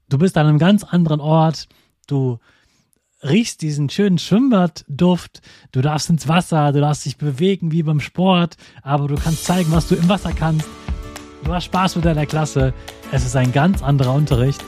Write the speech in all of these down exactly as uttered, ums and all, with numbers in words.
Du bist an einem ganz anderen Ort, du riechst diesen schönen Schwimmbadduft, du darfst ins Wasser, du darfst dich bewegen wie beim Sport, aber du kannst zeigen, was du im Wasser kannst. Du hast Spaß mit deiner Klasse, es ist ein ganz anderer Unterricht.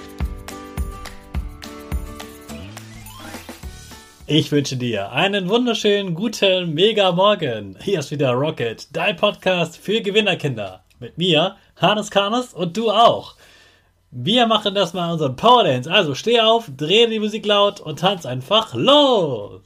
Ich wünsche dir einen wunderschönen, guten, mega Morgen. Hier ist wieder Rocket, dein Podcast für Gewinnerkinder. Mit mir, Hannes Karnes und du auch. Wir machen das mal unseren Power Dance. Also steh auf, dreh die Musik laut und tanz einfach los.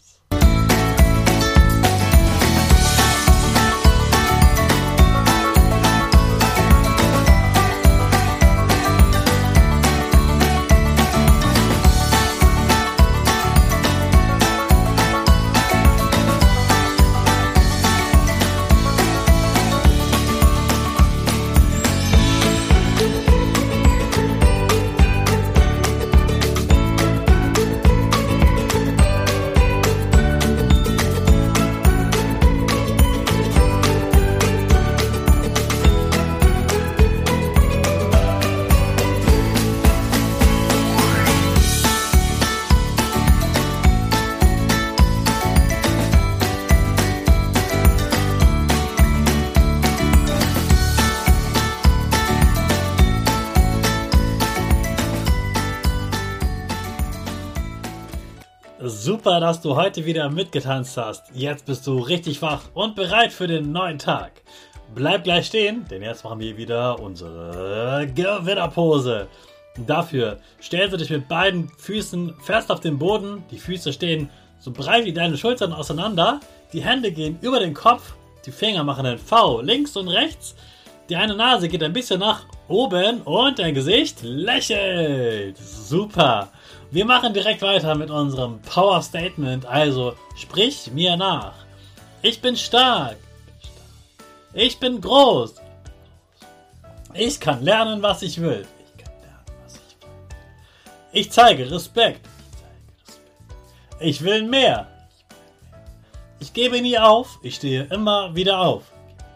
Super, dass du heute wieder mitgetanzt hast. Jetzt bist du richtig wach und bereit für den neuen Tag. Bleib gleich stehen, denn jetzt machen wir wieder unsere Gewinnerpose. Dafür stellst du dich mit beiden Füßen fest auf den Boden. Die Füße stehen so breit wie deine Schultern auseinander. Die Hände gehen über den Kopf. Die Finger machen ein V links und rechts. Die eine Nase geht ein bisschen nach oben und dein Gesicht lächelt. Super. Wir machen direkt weiter mit unserem Power Statement, also sprich mir nach. Ich bin stark. Ich bin groß. Ich kann lernen, was ich will. Ich kann lernen, was ich will. Ich zeige Respekt. Ich will mehr. Ich gebe nie auf. Ich stehe immer wieder auf.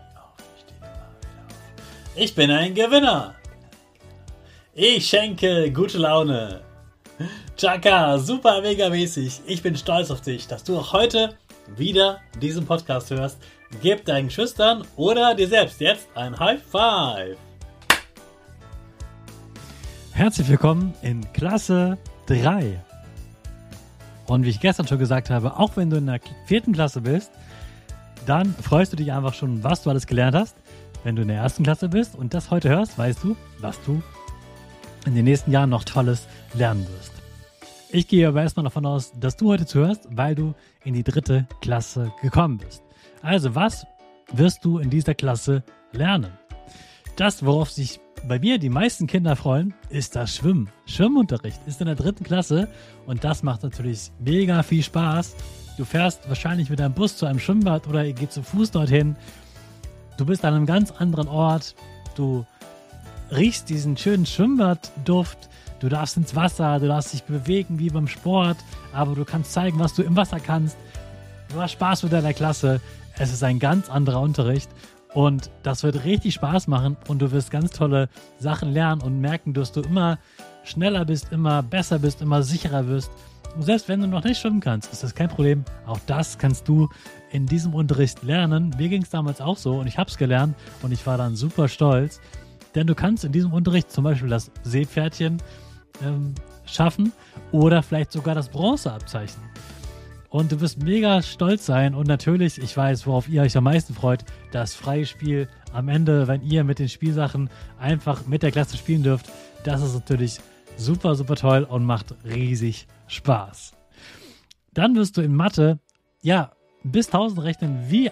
Ich bin ein Gewinner. Ich schenke gute Laune. Chaka, super mega mäßig. Ich bin stolz auf dich, dass du auch heute wieder diesen Podcast hörst. Gib deinen Schüchtern oder dir selbst jetzt ein High Five. Herzlich willkommen in Klasse drei. Und wie ich gestern schon gesagt habe, auch wenn du in der vierten Klasse bist, dann freust du dich einfach schon, was du alles gelernt hast. Wenn du in der ersten Klasse bist und das heute hörst, weißt du, was du in den nächsten Jahren noch Tolles lernen wirst. Ich gehe aber erstmal davon aus, dass du heute zuhörst, weil du in die dritte Klasse gekommen bist. Also, was wirst du in dieser Klasse lernen? Das, worauf sich bei mir die meisten Kinder freuen, ist das Schwimmen. Schwimmunterricht ist in der dritten Klasse und das macht natürlich mega viel Spaß. Du fährst wahrscheinlich mit deinem Bus zu einem Schwimmbad oder ihr geht zu Fuß dorthin. Du bist an einem ganz anderen Ort. Du riechst diesen schönen Schwimmbadduft. Du darfst ins Wasser, du darfst dich bewegen wie beim Sport, aber du kannst zeigen, was du im Wasser kannst. Du hast Spaß mit deiner Klasse. Es ist ein ganz anderer Unterricht und das wird richtig Spaß machen und du wirst ganz tolle Sachen lernen und merken, dass du immer schneller bist, immer besser bist, immer sicherer wirst. Und selbst wenn du noch nicht schwimmen kannst, ist das kein Problem. Auch das kannst du in diesem Unterricht lernen. Mir ging es damals auch so und ich habe es gelernt und ich war dann super stolz. Denn du kannst in diesem Unterricht zum Beispiel das Seepferdchen ähm, schaffen oder vielleicht sogar das Bronzeabzeichen. Und du wirst mega stolz sein und natürlich, ich weiß, worauf ihr euch am meisten freut, das freie Spiel am Ende, wenn ihr mit den Spielsachen einfach mit der Klasse spielen dürft. Das ist natürlich super, super toll und macht riesig Spaß. Dann wirst du in Mathe, ja, bis tausend rechnen, wie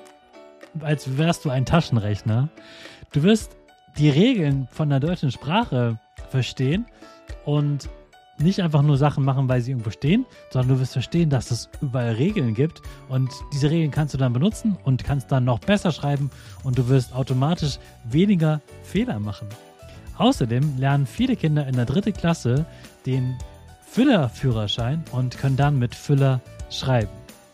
als wärst du ein Taschenrechner. Du wirst die Regeln von der deutschen Sprache verstehen und nicht einfach nur Sachen machen, weil sie irgendwo stehen, sondern du wirst verstehen, dass es überall Regeln gibt und diese Regeln kannst du dann benutzen und kannst dann noch besser schreiben und du wirst automatisch weniger Fehler machen. Außerdem lernen viele Kinder in der dritten Klasse den Füllerführerschein und können dann mit Füller schreiben.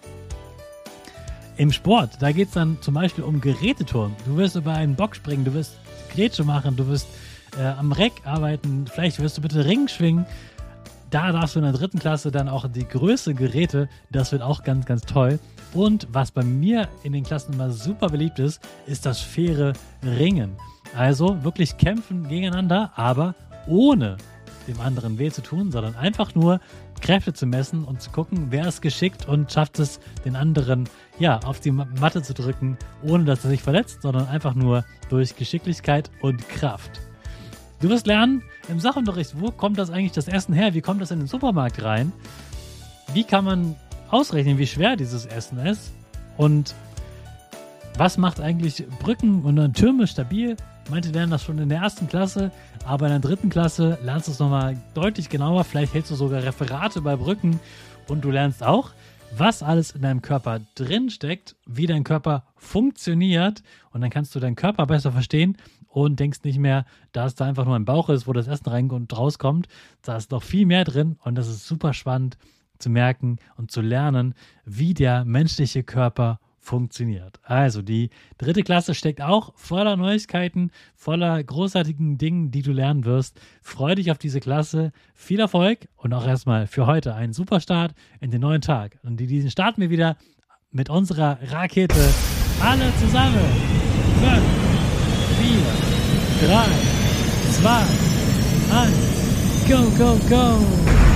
Im Sport, da geht es dann zum Beispiel um Geräteturnen. Du wirst über einen Bock springen, du wirst Grätsche machen, du wirst äh, am Reck arbeiten, vielleicht wirst du bitte Ring schwingen. Da darfst du in der dritten Klasse dann auch die größten Geräte, das wird auch ganz, ganz toll. Und was bei mir in den Klassen immer super beliebt ist, ist das faire Ringen. Also wirklich kämpfen gegeneinander, aber ohne dem anderen weh zu tun, sondern einfach nur Kräfte zu messen und zu gucken, wer ist geschickt und schafft es, den anderen ja, auf die Matte zu drücken, ohne dass er sich verletzt, sondern einfach nur durch Geschicklichkeit und Kraft. Du wirst lernen im Sachunterricht, wo kommt das eigentlich das Essen her? Wie kommt das in den Supermarkt rein? Wie kann man ausrechnen, wie schwer dieses Essen ist? Und was macht eigentlich Brücken und Türme stabil? Manche lernen das schon in der ersten Klasse, aber in der dritten Klasse lernst du es nochmal deutlich genauer. Vielleicht hältst du sogar Referate bei Brücken und du lernst auch, was alles in deinem Körper drin steckt, wie dein Körper funktioniert, und dann kannst du deinen Körper besser verstehen und denkst nicht mehr, dass da einfach nur ein Bauch ist, wo das Essen rein und rauskommt. Da ist noch viel mehr drin und das ist super spannend zu merken und zu lernen, wie der menschliche Körper funktioniert. Also die dritte Klasse steckt auch voller Neuigkeiten, voller großartigen Dingen, die du lernen wirst. Freu dich auf diese Klasse, viel Erfolg und auch erstmal für heute einen super Start in den neuen Tag. Und diesen starten wir wieder mit unserer Rakete. Alle zusammen. fünf, vier, drei, zwei, eins. Go, go, go.